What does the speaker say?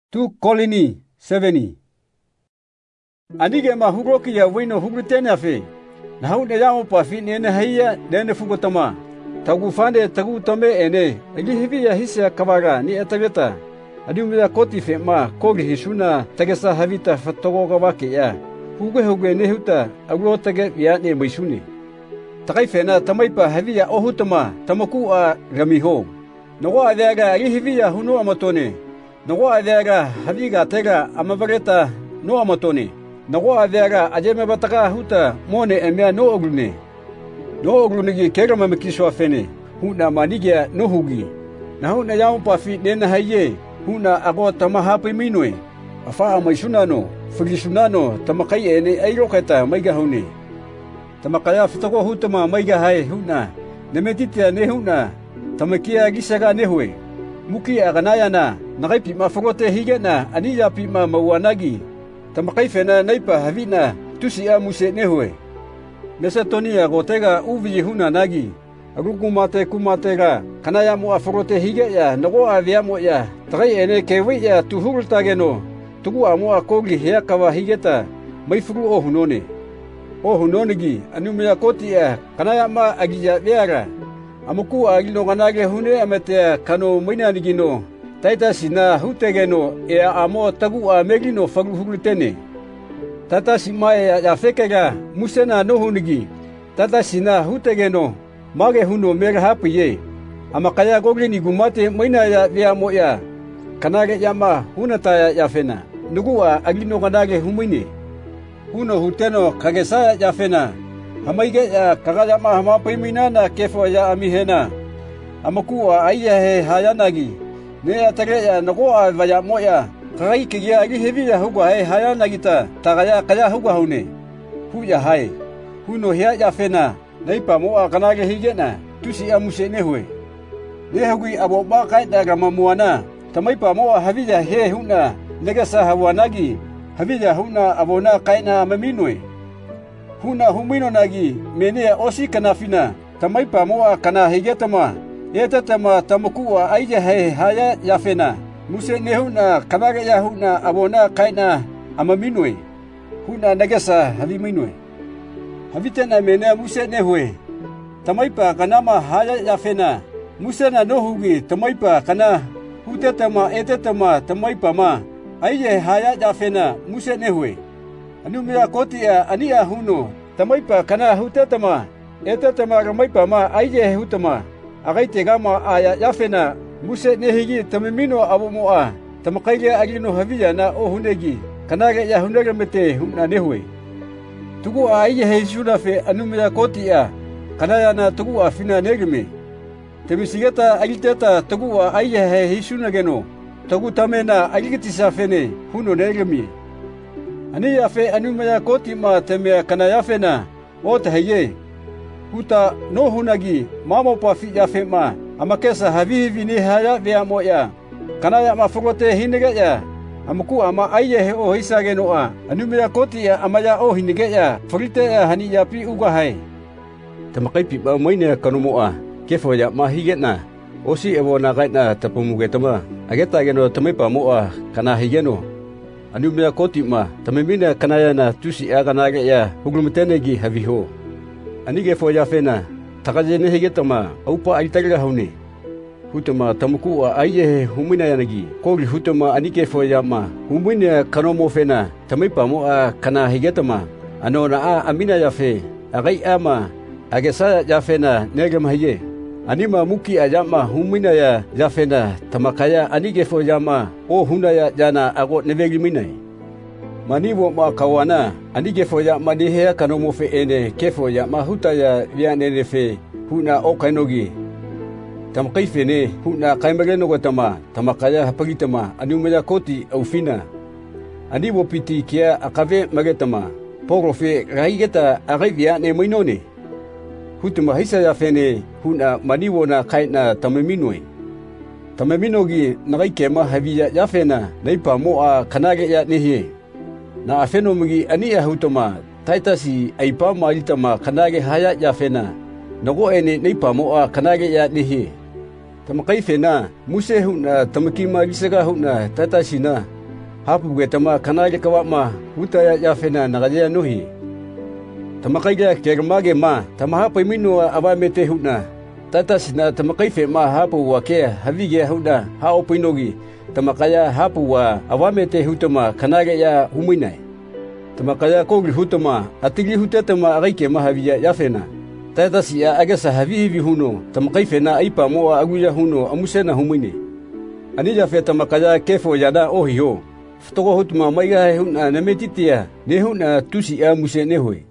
Tu kolini 7. Anige ma huroki ya wino hugutene afe. Na hau ne yamo pa fi nene haiya nene fugotama. Tagu fande tagu tome ene. Agi hivi ya hisia kawaga ni etageta. Adiumia koti fe ma kogi hisuna tagesa havita fatogo gawake ya. Hugue ne huta agro tage ya ne maisuni. Takai fena tamaipa havi ya ohutama tamaku a ramiho. Nogo adega agi hivi ya hunu amatone. Nogo adega haviga tega amavareta no amatone. Nogo adega ajeme bataka huta mone emea no oglune. No oglunegi kega mamekisho afene. Huna manigia no hugi. Na huna yao pafi nena haye. Huna ago tamahapi minwe. Afa maisuna no. Frisunano tamakai ene airoketa maiga hune. Tamakaya fitoko hutama maiga hae huna. Nemetitia ne huna. Tamakia gisaga nehwe. Muki aganaya na. Nakaipi mafagote hige na aniya pima mawanagi. Tamakaife na naipa havina tusia muse nehwe. Mesa toni agotega uvi huna nagi. Agukumate kumatega kanaya mo afagote hige ya nago aviamo ya. Takai ene kewe ya tuhultageno. Tugu amo akogi hea kawa higeta maifuru o hunone. O hunonegi anumia koti ya kanaya ma agiya viara. Amuku agino ganage hune ametea kano mainanigino. Taita sina hutegeno e amo tagu a megino fagu hugutene. Tata sima ya fekega musena no hunigi. Tata sina hutegeno mage huno mega hapiye. Amakaya gogi ni gumate maina ya via moya. Kanage yama hunata ya fena. Nugua agino ganage humine. Huno huteno kagesa ya fena. Hamaige ya kagayama hamapimina na kefo ya amihena. Amakuwa ayahe hayanagi. Ne atage ya nagoa vaya moya. Kagai kigia agi hevi ya hugwa hai hayanagita. Tagaya kaya hugwa hune. Huya hai. Huno hea ya fena. Naipa moa kanage higena. Tusi amuse nehwe. Ne hugui abo bakai daga mamuana. Tamaipa moa havija he huna. Negasa hawanagi. Havija huna abona kaina maminwe. Huna humino nagi menea osi kanafina. Tamaipa moa kana higetama. Eta tama tamukuwa aija he haya yafena. Muse ne huna kanage ya huna abona kaina amaminwe. Huna negasa haviminwe. Havitena menea muse nehwe. Tamaipa kanama haya yafena. Muse na nohugi tamaipa kana hutetama etetama tamaipa ma. Aija haya yafena muse nehwe. Anumia koti ya ania huno. Tamaipa kana hutetama. Etetama ramaipa ma aija hutama. Agaite gama aya yafena. Muse nehigi tamimino abomoa. Tamakaige agino havija na o hunegi. Kanage ya hunega mete huna nehwe. Tugu aija heisuna fe anumia koti ya. Kanaya na tugu afina negime. Temisigeta agiteta tugu aija heisuna geno. Tugu tamena agitisa fene huno negime. Ani yafe anumia koti ma temea kanaya fena. Ota heye. Huta no hunagi mamo pafi yafe ma. Amakesa havivi ni haya vea moya. Kanaya mafugote hinege ya. Amuku ama aye o hisage noa. Anumia koti ya amaya o hinege ya. Frite ya hani yapi uga hai. Tamakai pipa moine kanomoa. Kefo ya mahigena. Osi ewo nagaina tapumugetama. Ageta geno tamaipa moa kana higeno. Anumia koti ma tamimina kanaya na tusi aganage ya. Huglumetenegi haviho. Anige fo ya fena. Takajene higetama. Aupa aitaga haune. Hutama tamuku a aye humina yanagi. Kogi hutama anike fo ya ma. Humina kanomo fena. Tamaipa moa kana higetama. Anona a amina ya fe. Agai ama. Agesa ya fena negam haye. Anima muki ayama humina ya fena. Tamakaya anige fo ya ma. O huna ya jana ago nevegi minai. Maniwo ma kawana anige fo ya manihea kanomo fe ene kefo ya mahuta ya vianene fe huna okainogi. Tamakaife ne huna kaimageno gotama tamakaya hapagitama anumaya koti aufina. Aniwo piti kia akave magetama poro fe raigeta agavia ne mainone. Hutuma hisa ya fene huna maniwo na kaina tamaminwe. Tamaminogi nagaikema havia ya fena naipa moa kanage ya nehe. Na afeno mugi ania hutama taitasi aipa maritama kanage haya ya fena. Nago ene naipa moa kanage ya nehe. Tamakaife na muse huna tamakima gisaga huna taitasi na hapu ge tama kanage kawama huta ya fena nagaya nuhi. Tamakaiga kermage ma tamahapo imino avamete huna. Tata sina tamakaife ma hapu wake havige huda haopo inogi. Tamakaya hapu wa avamete hutama kanage ya huminai. Tamakaya kogli hutama atili hutatama agaike ma havia ya fena. Tata siya agasa havivi huno tamakaife na aipa moa aguya huno amusena humine. Anija fe tamakaya kefo yada ohiho. Ftoko hutuma maiga huna nametitia ne huna tusi a musene hoi.